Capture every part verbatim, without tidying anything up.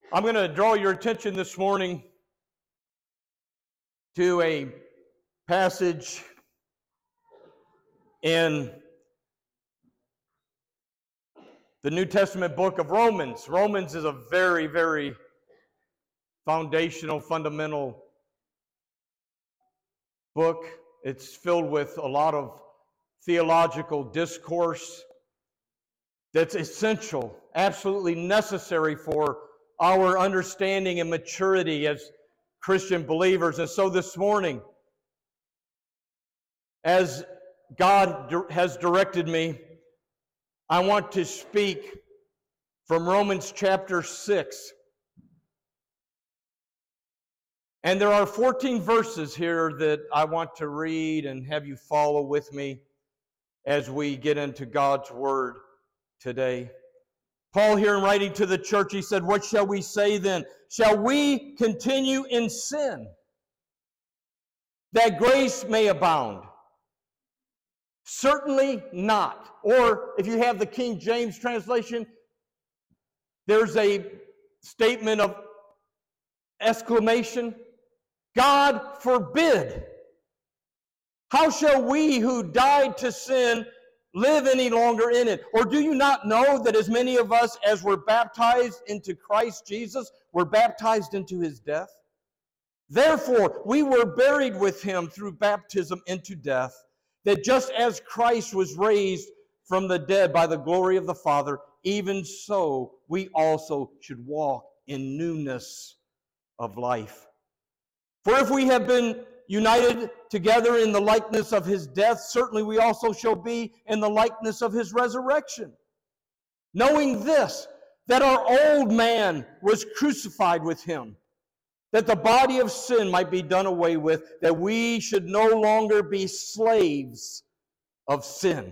I'm going to draw your attention this morning to a passage in the New Testament book of Romans. Romans is a very, very foundational, fundamental book. It's filled with a lot of theological discourse that's essential, absolutely necessary for our understanding and maturity as Christian believers. And so this morning, as God has directed me, I want to speak from Romans chapter six. And there are fourteen verses here that I want to read and have you follow with me as we get into God's Word today. Paul here in writing to the church, he said, "What shall we say then? Shall we continue in sin, that grace may abound? Certainly not." Or if you have the King James translation, there's a statement of exclamation, "God forbid! How shall we who died to sin live any longer in it? Or do you not know that as many of us as were baptized into Christ Jesus were baptized into his death? Therefore, we were buried with him through baptism into death, that just as Christ was raised from the dead by the glory of the Father, even so we also should walk in newness of life. For if we have been united together in the likeness of his death, certainly we also shall be in the likeness of his resurrection. Knowing this, that our old man was crucified with him, that the body of sin might be done away with, that we should no longer be slaves of sin.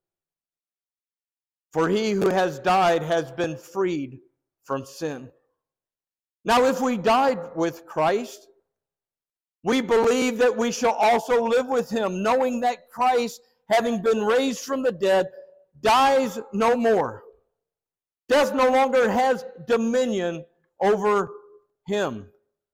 For he who has died has been freed from sin. Now if we died with Christ, we believe that we shall also live with him, knowing that Christ, having been raised from the dead, dies no more. Death no longer has dominion over him.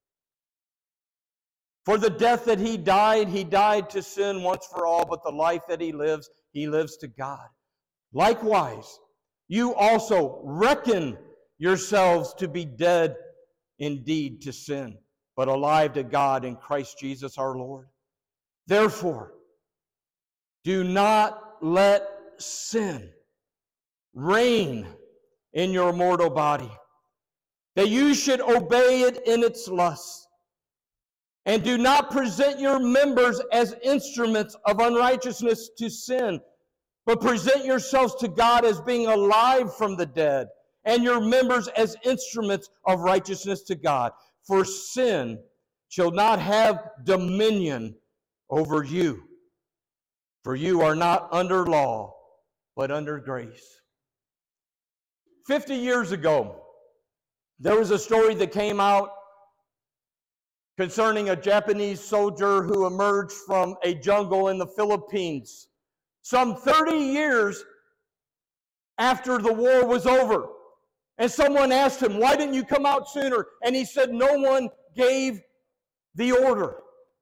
For the death that he died, he died to sin once for all, but the life that he lives, he lives to God. Likewise, you also reckon yourselves to be dead indeed to sin, but alive to God in Christ Jesus our Lord. Therefore, do not let sin reign in your mortal body, that you should obey it in its lusts. And do not present your members as instruments of unrighteousness to sin, but present yourselves to God as being alive from the dead, and your members as instruments of righteousness to God. For sin shall not have dominion over you. For you are not under law, but under grace." Fifty years ago, there was a story that came out concerning a Japanese soldier who emerged from a jungle in the Philippines some thirty years after the war was over. And someone asked him, "Why didn't you come out sooner?" And he said, "No one gave the order."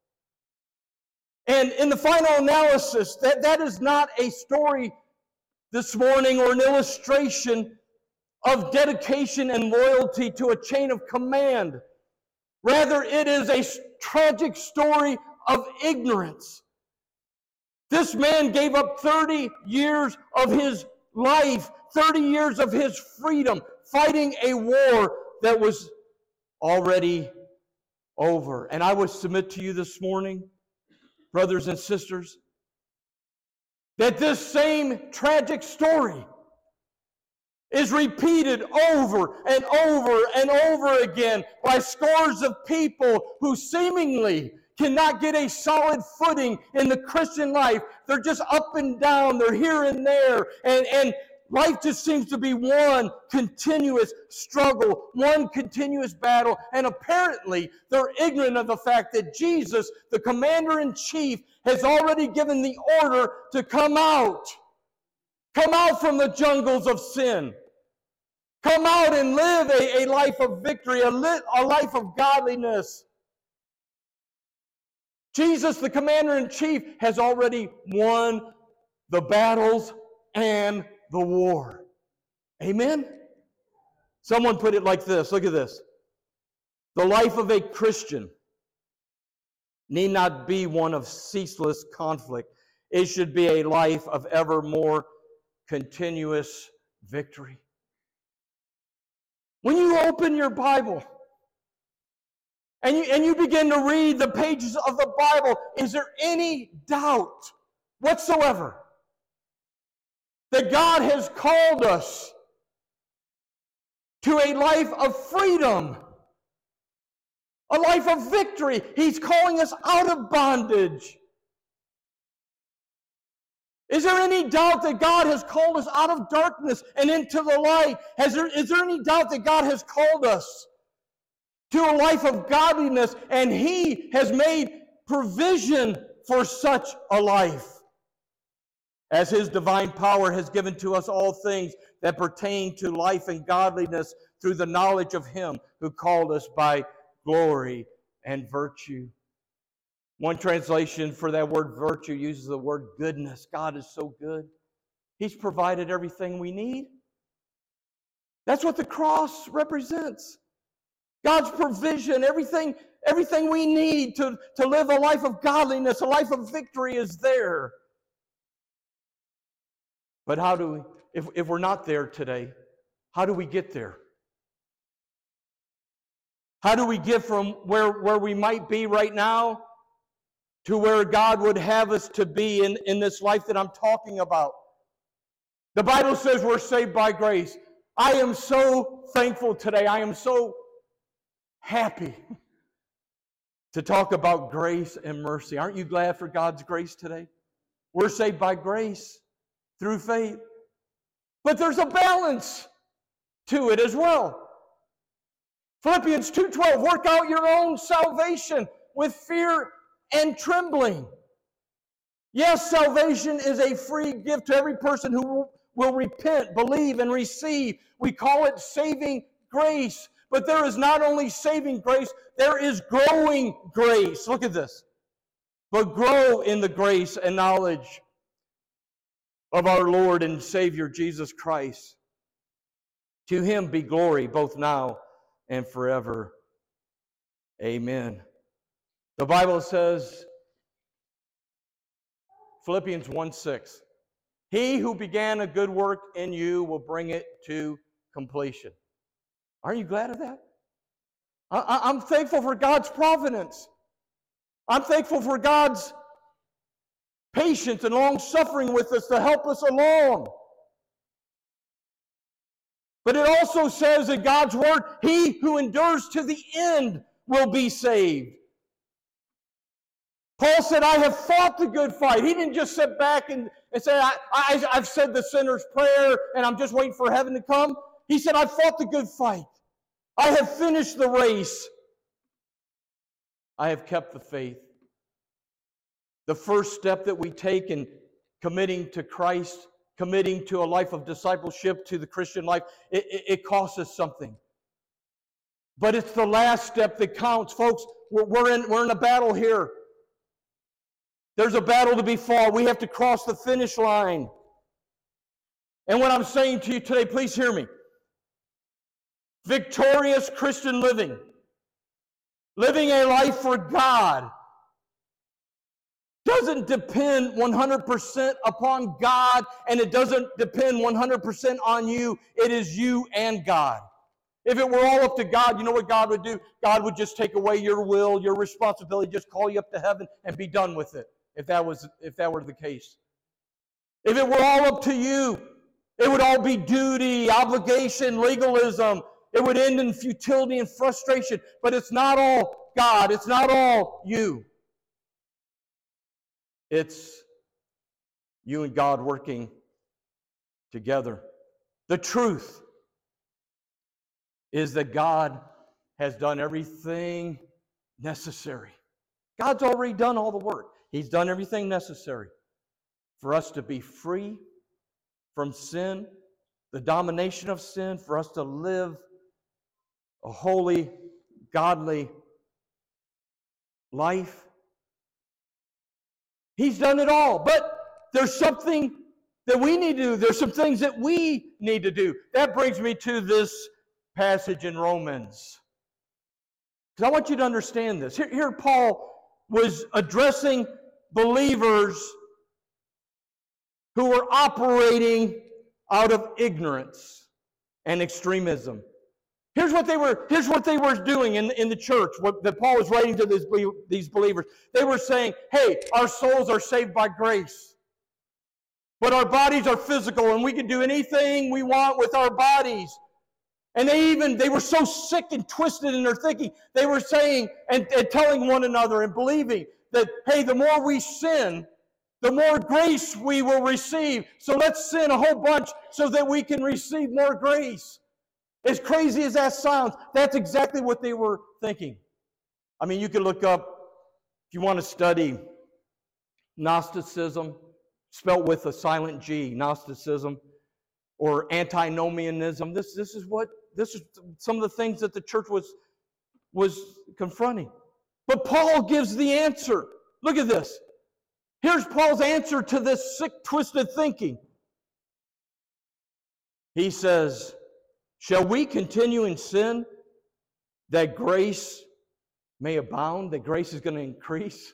And in the final analysis, that, that is not a story this morning or an illustration of dedication and loyalty to a chain of command. Rather, it is a tragic story of ignorance. This man gave up thirty years of his life, thirty years of his freedom, fighting a war that was already over. And I would submit to you this morning, brothers and sisters, that this same tragic story is repeated over and over and over again by scores of people who seemingly cannot get a solid footing in the Christian life. They're just up and down, they're here and there, and, and life just seems to be one continuous struggle, one continuous battle, and apparently they're ignorant of the fact that Jesus, the commander-in-chief, has already given the order to come out. Come out from the jungles of sin. Come out and live a, a life of victory, a, lit, a life of godliness. Jesus, the commander-in-chief, has already won the battles and the war. Amen? Someone put it like this. Look at this. The life of a Christian need not be one of ceaseless conflict. It should be a life of ever more continuous victory. When you open your Bible and you, and you begin to read the pages of the Bible, is there any doubt whatsoever that God has called us to a life of freedom, a life of victory? He's calling us out of bondage. Is there any doubt that God has called us out of darkness and into the light? Has there, is there any doubt that God has called us to a life of godliness, and He has made provision for such a life? As His divine power has given to us all things that pertain to life and godliness through the knowledge of Him who called us by glory and virtue. One translation for that word virtue uses the word goodness. God is so good. He's provided everything we need. That's what the cross represents. God's provision, everything, everything we need to, to live a life of godliness, a life of victory is there. But how do we, if, if we're not there today, how do we get there? How do we get from where, where we might be right now to where God would have us to be in, in this life that I'm talking about? The Bible says we're saved by grace. I am so thankful today. I am so happy to talk about grace and mercy. Aren't you glad for God's grace today? We're saved by grace through faith. But there's a balance to it as well. Philippians two twelve, work out your own salvation with fear and trembling. Yes, salvation is a free gift to every person who will repent, believe, and receive. We call it saving grace. But there is not only saving grace, there is growing grace. Look at this. But grow in the grace and knowledge of our Lord and Savior Jesus Christ. To Him be glory both now and forever. Amen. The Bible says, Philippians one six, He who began a good work in you will bring it to completion. Aren't you glad of that? I, I'm thankful for God's providence. I'm thankful for God's patience and long-suffering with us to help us along. But it also says in God's Word, He who endures to the end will be saved. Paul said, I have fought the good fight. He didn't just sit back and, and say, I, I, I've said the sinner's prayer and I'm just waiting for heaven to come. He said, I've fought the good fight. I have finished the race. I have kept the faith. The first step that we take in committing to Christ, committing to a life of discipleship, to the Christian life, it, it, it costs us something. But it's the last step that counts. Folks, we're, we're, in, we're in a battle here. There's a battle to be fought. We have to cross the finish line. And what I'm saying to you today, please hear me. Victorious Christian living, living a life for God, doesn't depend one hundred percent upon God, and it doesn't depend one hundred percent on you. It is you and God. If it were all up to God, you know what God would do? God would just take away your will, your responsibility, just call you up to heaven and be done with it, if that was, if that were the case. If it were all up to you, it would all be duty, obligation, legalism. It would end in futility and frustration. But it's not all God. It's not all you. It's you and God working together. The truth is that God has done everything necessary. God's already done all the work. He's done everything necessary for us to be free from sin, the domination of sin, for us to live a holy, godly life. He's done it all. But there's something that we need to do. There's some things that we need to do. That brings me to this passage in Romans. Because I want you to understand this. Here, here Paul was addressing believers who were operating out of ignorance and extremism. Here's what they were, here's what they were doing in, in the church, what that Paul was writing to this, these believers. They were saying, hey, our souls are saved by grace. But our bodies are physical, and we can do anything we want with our bodies. And they even, they were so sick and twisted in their thinking, they were saying and, and telling one another and believing that, hey, the more we sin, the more grace we will receive. So let's sin a whole bunch so that we can receive more grace. As crazy as that sounds, that's exactly what they were thinking. I mean, you can look up, if you want to study Gnosticism, spelt with a silent G, Gnosticism, or antinomianism. This, this is what this is some of the things that the church was, was confronting. But Paul gives the answer. Look at this. Here's Paul's answer to this sick, twisted thinking. He says, shall we continue in sin that grace may abound, that grace is going to increase?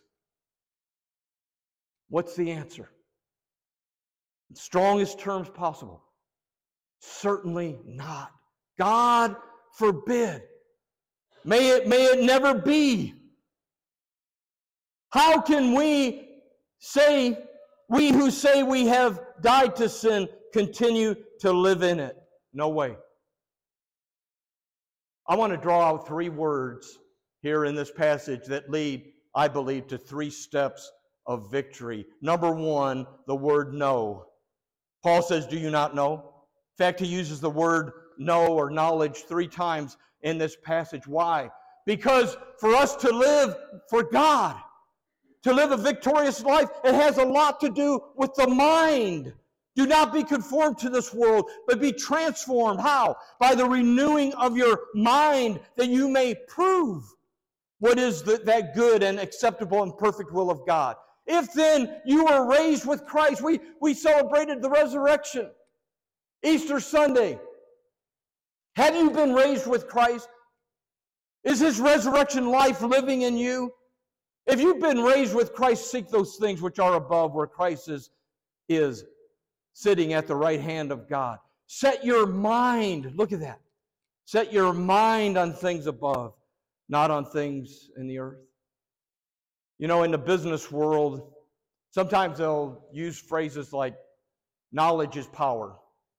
What's the answer? In strongest terms possible. Certainly not. God forbid. May it, may it never be. How can we say, we who say we have died to sin, continue to live in it? No way. I want to draw out three words here in this passage that lead, I believe, to three steps of victory. Number one, the word know. Paul says, do you not know? In fact, he uses the word know or knowledge three times in this passage. Why? Because for us to live for God, to live a victorious life, it has a lot to do with the mind. Do not be conformed to this world, but be transformed. How? By the renewing of your mind, that you may prove what is the, that good and acceptable and perfect will of God. If then you were raised with Christ, we, we celebrated the resurrection, Easter Sunday. Have you been raised with Christ? Is His resurrection life living in you? If you've been raised with Christ, seek those things which are above, where Christ is, is sitting at the right hand of God. Set your mind, look at that. Set your mind on things above, not on things in the earth. You know, in the business world, sometimes they'll use phrases like, knowledge is power.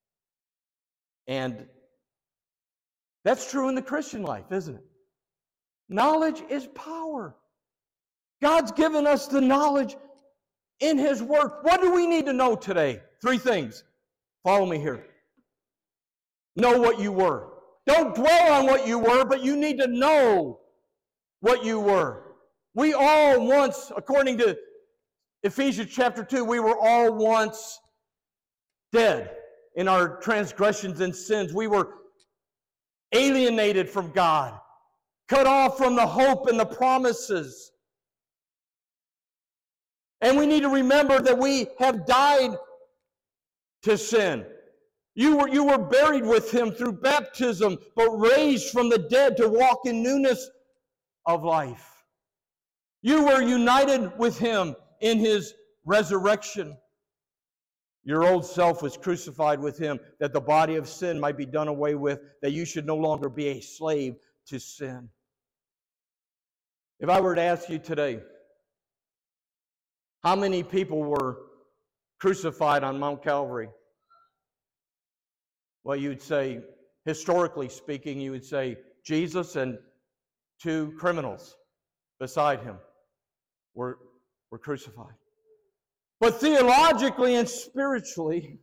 And that's true in the Christian life, isn't it? Knowledge is power. God's given us the knowledge in His Word. What do we need to know today? Three things. Follow me here. Know what you were. Don't dwell on what you were, but you need to know what you were. We all once, according to Ephesians chapter two, we were all once dead in our transgressions and sins. We were alienated from God, cut off from the hope and the promises. And we need to remember that we have died to sin. You were, you were buried with Him through baptism, but raised from the dead to walk in newness of life. You were united with Him in His resurrection. Your old self was crucified with Him, that the body of sin might be done away with, that you should no longer be a slave to sin. If I were to ask you today, how many people were crucified on Mount Calvary? Well, you'd say, historically speaking, you would say Jesus and two criminals beside Him were, were crucified. But theologically and spiritually,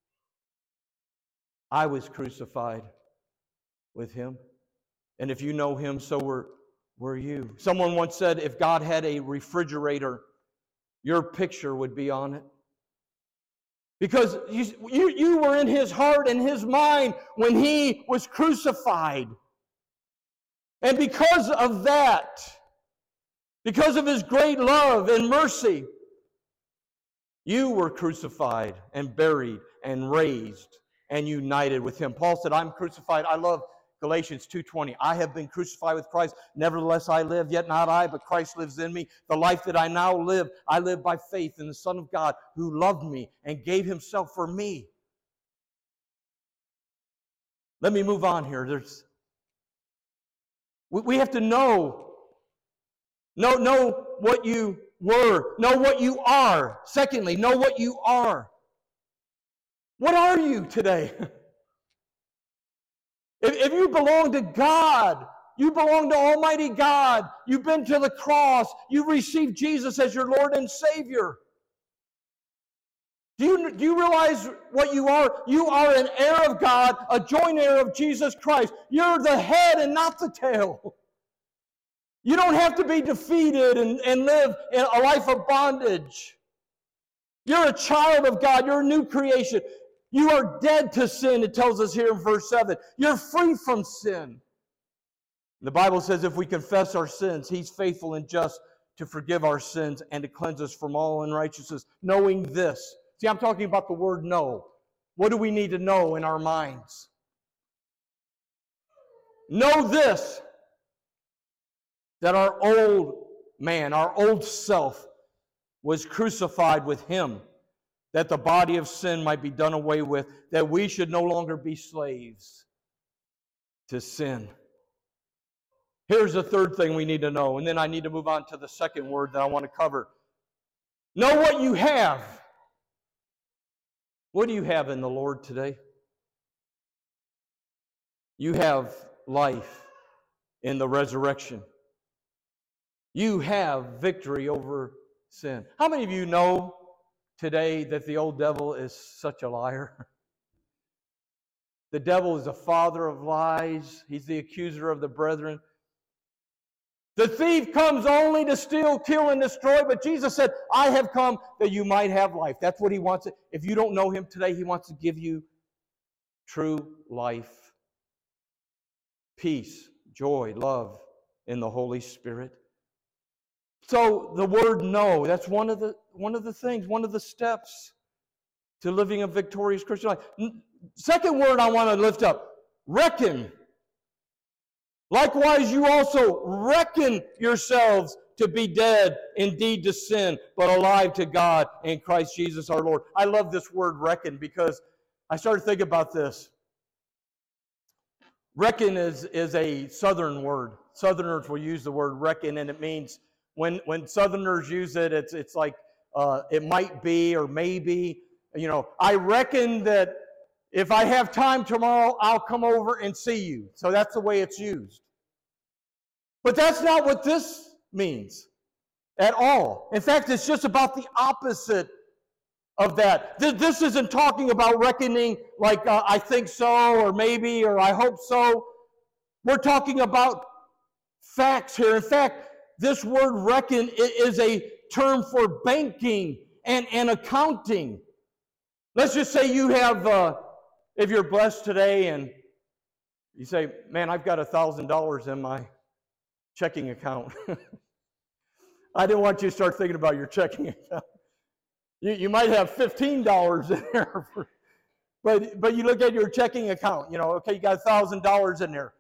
I was crucified with Him. And if you know Him, so were, were you. Someone once said, if God had a refrigerator, your picture would be on it. Because you, you, you were in his heart and his mind when he was crucified. And because of that, because of his great love and mercy, you were crucified and buried and raised and united with him. Paul said, I'm crucified. I love Galatians two twenty. I have been crucified with Christ. Nevertheless I live, yet not I, but Christ lives in me. The life that I now live, I live by faith in the Son of God who loved me and gave himself for me. Let me move on here. There's, we, we have to know, know, know what you were, know what you are. Secondly, know what you are. What are you today? If, if you belong to God, you belong to Almighty God, you've been to the cross, you've received Jesus as your Lord and Savior. Do you, do you realize what you are? You are an heir of God, a joint heir of Jesus Christ. You're the head and not the tail. You don't have to be defeated and, and live in a life of bondage. You're a child of God. You're a new creation. You are dead to sin, it tells us here in verse seven. You're free from sin. The Bible says if we confess our sins, he's faithful and just to forgive our sins and to cleanse us from all unrighteousness. Knowing this. See, I'm talking about the word know. What do we need to know in our minds? Know this, that our old man, our old self, was crucified with him, that the body of sin might be done away with, that we should no longer be slaves to sin. Here's the third thing we need to know, and then I need to move on to the second word that I want to cover. Know what you have. What do you have in the Lord today? You have life in the resurrection. You have victory over sin. How many of you know today that the old devil is such a liar? The devil is the father of lies. He's the accuser of the brethren. The thief comes only to steal, kill, and destroy, but Jesus said, I have come that you might have life. That's what he wants. If you don't know him today, he wants to give you true life, peace, joy, love in the Holy Spirit. So the word know, that's one of the one of the things, one of the steps to living a victorious Christian life. Second word I want to lift up, reckon. Likewise, you also reckon yourselves to be dead indeed to sin, but alive to God in Christ Jesus our Lord. I love this word reckon because I started thinking about this. Reckon is, is a southern word. Southerners will use the word reckon, and it means when, when Southerners use it, it's, it's like uh, it might be or maybe. You know, I reckon that if I have time tomorrow, I'll come over and see you. So that's the way it's used. But that's not what this means at all. In fact, it's just about the opposite of that. This isn't talking about reckoning like uh, I think so or maybe or I hope so. We're talking about facts here. In fact, this word reckon is a term for banking and, and accounting. Let's just say you have... Uh, If you're blessed today and you say, man, I've got one thousand dollars in my checking account. I didn't want you to start thinking about your checking account. You, you might have fifteen dollars in there. For, but, but you look at your checking account, you know, okay, you got one thousand dollars in there.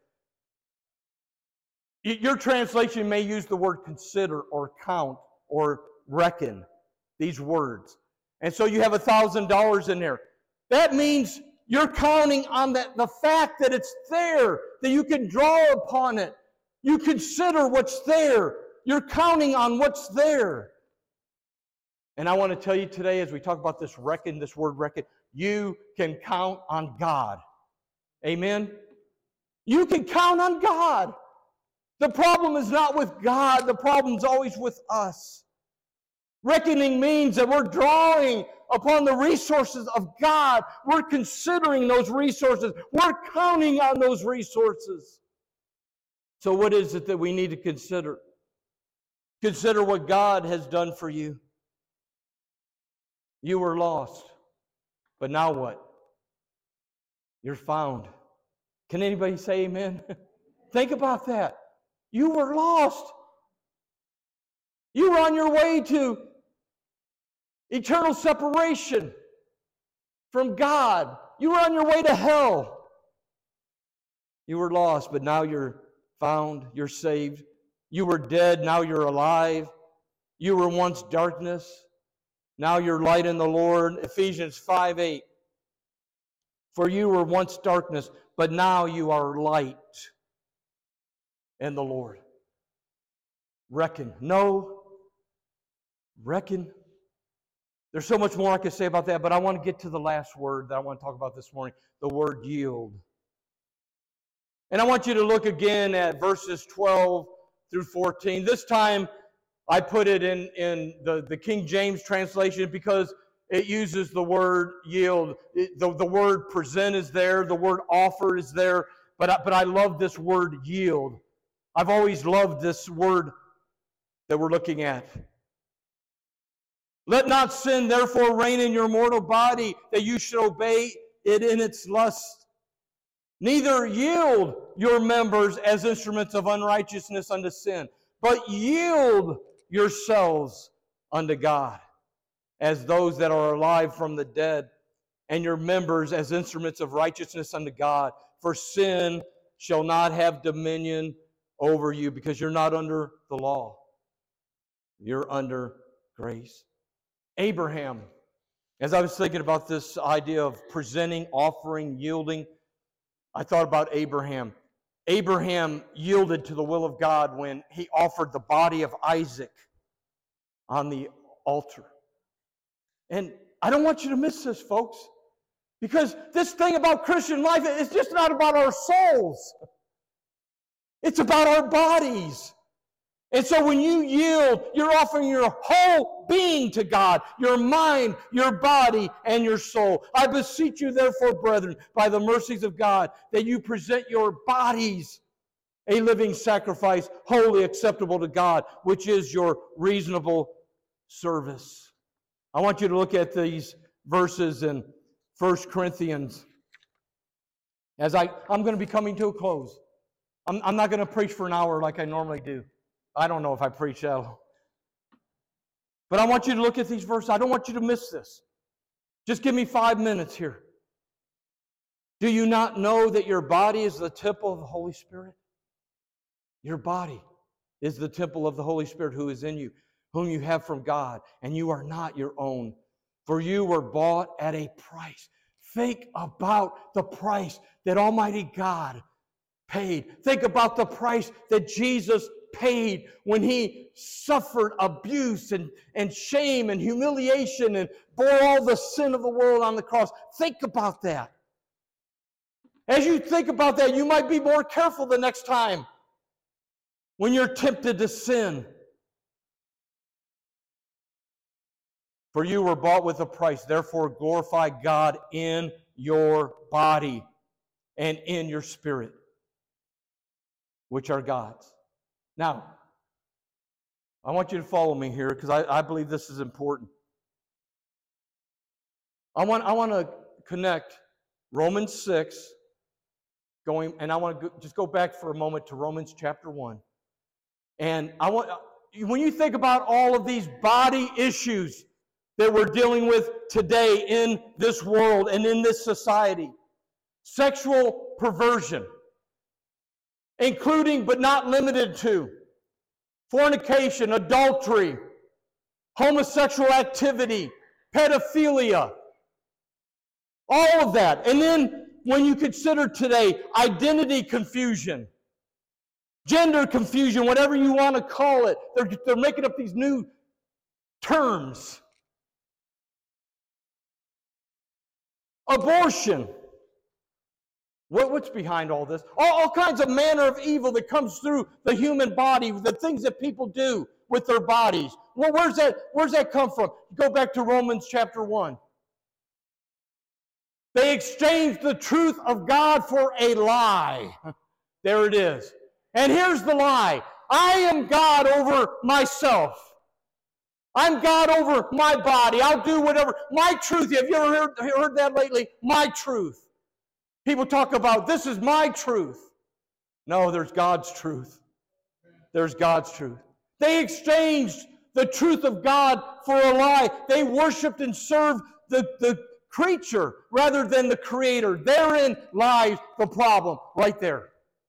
Your translation may use the word consider or count or reckon, these words. And so you have one thousand dollars in there. That means you're counting on that, the fact that it's there, that you can draw upon it. You consider what's there. You're counting on what's there. And I want to tell you today, as we talk about this reckon, this word reckon, you can count on God. Amen? You can count on God. The problem is not with God. The problem's always with us. Reckoning means that we're drawing upon the resources of God. We're considering those resources. We're counting on those resources. So what is it that we need to consider? Consider what God has done for you. You were lost. But now what? You're found. Can anybody say amen? Think about that. You were lost. You were on your way to eternal separation from God. You were on your way to hell. You were lost, but now you're found. You're saved. You were dead. Now you're alive. You were once darkness. Now you're light in the Lord. Ephesians five eight. For you were once darkness, but now you are light in the Lord. Reckon. No. Reckon. There's so much more I could say about that, but I want to get to the last word that I want to talk about this morning, the word yield. And I want you to look again at verses twelve through fourteen. This time, I put it in, in the, the King James translation because it uses the word yield. It, the, the word present is there. The word offer is there. But I, but I love this word yield. I've always loved this word that we're looking at. Let not sin therefore reign in your mortal body, that you should obey it in its lust. Neither yield your members as instruments of unrighteousness unto sin, but yield yourselves unto God as those that are alive from the dead, and your members as instruments of righteousness unto God. For sin shall not have dominion over you, because you're not under the law. You're under grace. Abraham, as I was thinking about this idea of presenting, offering, yielding, I thought about Abraham. Abraham yielded to the will of God when he offered the body of Isaac on the altar. And I don't want you to miss this, folks, because this thing about Christian life is just not about our souls. It's about our bodies. And so when you yield, you're offering your whole being to God, your mind, your body, and your soul. I beseech you, therefore, brethren, by the mercies of God, that you present your bodies a living sacrifice, wholly acceptable to God, which is your reasonable service. I want you to look at these verses in First Corinthians. As I, I'm going to be coming to a close. I'm, I'm not going to preach for an hour like I normally do. I don't know if I preach that long. But I want you to look at these verses. I don't want you to miss this. Just give me five minutes here. Do you not know that your body is the temple of the Holy Spirit? Your body is the temple of the Holy Spirit who is in you, whom you have from God, and you are not your own. For you were bought at a price. Think about the price that Almighty God paid. Think about the price that Jesus paid when He suffered abuse and, and shame and humiliation and bore all the sin of the world on the cross. Think about that. As you think about that, you might be more careful the next time when you're tempted to sin. For you were bought with a price, therefore glorify God in your body and in your spirit, which are God's. Now, I want you to follow me here because I, I believe this is important. I want, I want to connect Romans six, going, and I want to go, just go back for a moment to Romans chapter one. And I want, when you think about all of these body issues that we're dealing with today in this world and in this society, sexual perversion, including but not limited to fornication, adultery, homosexual activity, pedophilia, all of that. And then when you consider today identity confusion, gender confusion, whatever you want to call it, they're, they're making up these new terms. Abortion. What's behind all this? All, all kinds of manner of evil that comes through the human body, the things that people do with their bodies. Well, where's that, where's that come from? Go back to Romans chapter one. They exchanged the truth of God for a lie. There it is. And here's the lie. I am God over myself. I'm God over my body. I'll do whatever. My truth. Have you ever heard, heard that lately? My truth. People talk about, this is my truth. No, there's God's truth. There's God's truth. They exchanged the truth of God for a lie. They worshiped and served the, the creature rather than the Creator. Therein lies the problem, right there.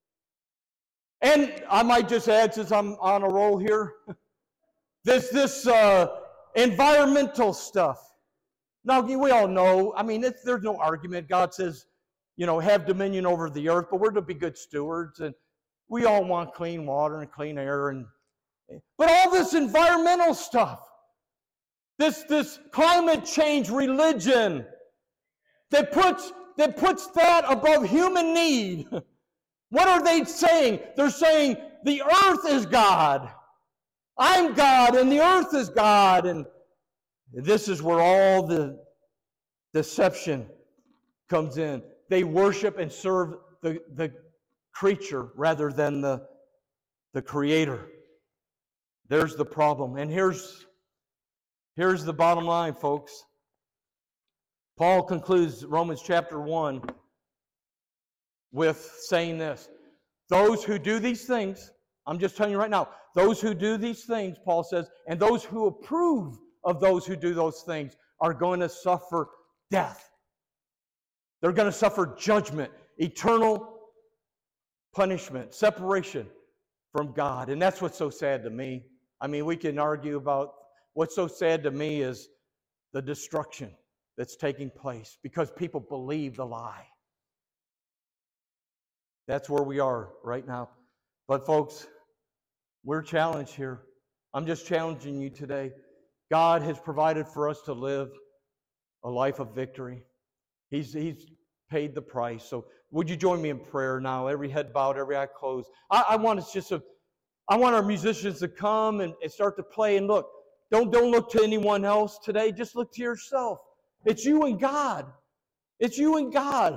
And I might just add, since I'm on a roll here, this this uh, environmental stuff. Now, we all know, I mean, it's, there's no argument. God says, you know, have dominion over the earth, but we're to be good stewards, and we all want clean water and clean air. And but all this environmental stuff, this, this climate change religion that puts, that puts that above human need. What are they saying? They're saying the earth is God. I'm God and the earth is God. And this is where all the deception comes in. They worship and serve the, the creature rather than the, the Creator. There's the problem. And here's, here's the bottom line, folks. Paul concludes Romans chapter one with saying this. Those who do these things, I'm just telling you right now, those who do these things, Paul says, and those who approve of those who do those things are going to suffer death. They're going to suffer judgment, eternal punishment, separation from God. And that's what's so sad to me. I mean, we can argue about what's so sad to me is the destruction that's taking place because people believe the lie. That's where we are right now. But folks, we're challenged here. I'm just challenging you today. God has provided for us to live a life of victory. He's, he's paid the price. So would you join me in prayer now? Every head bowed, every eye closed. I, I want us just a, I want our musicians to come and, and start to play. And look, don't, don't look to anyone else today. Just look to yourself. It's you and God. It's you and God.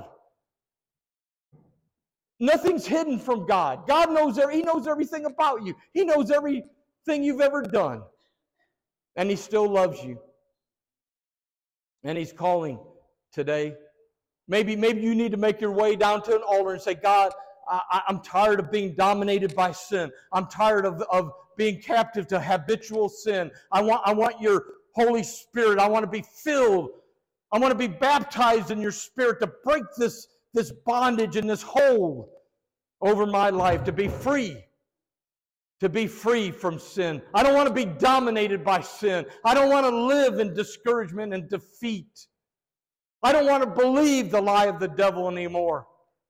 Nothing's hidden from God. God knows, He knows everything about you. He knows everything you've ever done. And He still loves you. And He's calling today. Maybe, maybe you need to make your way down to an altar and say, God, I, I'm tired of being dominated by sin. I'm tired of, of being captive to habitual sin. I want, I want your Holy Spirit. I want to be filled. I want to be baptized in your Spirit to break this this bondage and this hold over my life, to be free, to be free from sin. I don't want to be dominated by sin. I don't want to live in discouragement and defeat. I don't want to believe the lie of the devil anymore.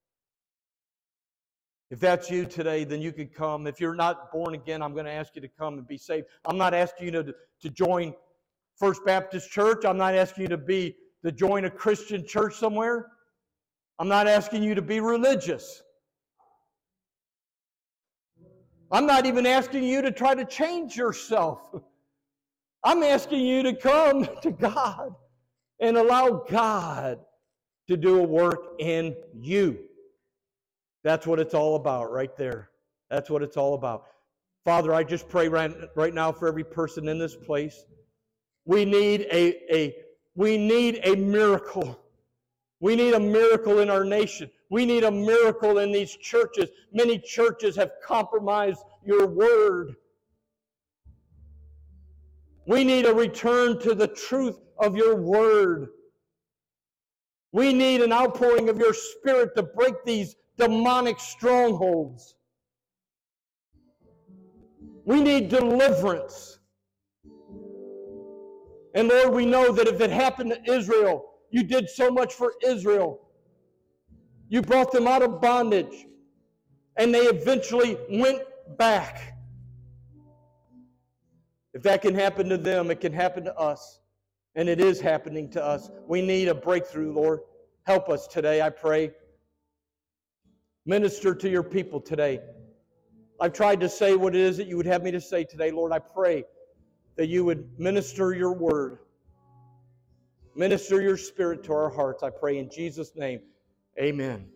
If that's you today, then you could come. If you're not born again, I'm going to ask you to come and be saved. I'm not asking you to, to join First Baptist Church. I'm not asking you to be to join a Christian church somewhere. I'm not asking you to be religious. I'm not even asking you to try to change yourself. I'm asking you to come to God and allow God to do a work in you. That's what it's all about right there. That's what it's all about. Father, I just pray right, right now for every person in this place. We need a, a, we need a miracle. We need a miracle in our nation. We need a miracle in these churches. Many churches have compromised your word. We need a return to the truth of your word. We need an outpouring of your Spirit to break these demonic strongholds. We need deliverance. And Lord, we know that if it happened to Israel, you did so much for Israel. You brought them out of bondage, and they eventually went back. If that can happen to them, it can happen to us. And it is happening to us. We need a breakthrough, Lord. Help us today, I pray. Minister to your people today. I've tried to say what it is that you would have me to say today. Lord, I pray that you would minister your word. Minister your Spirit to our hearts, I pray in Jesus' name. Amen.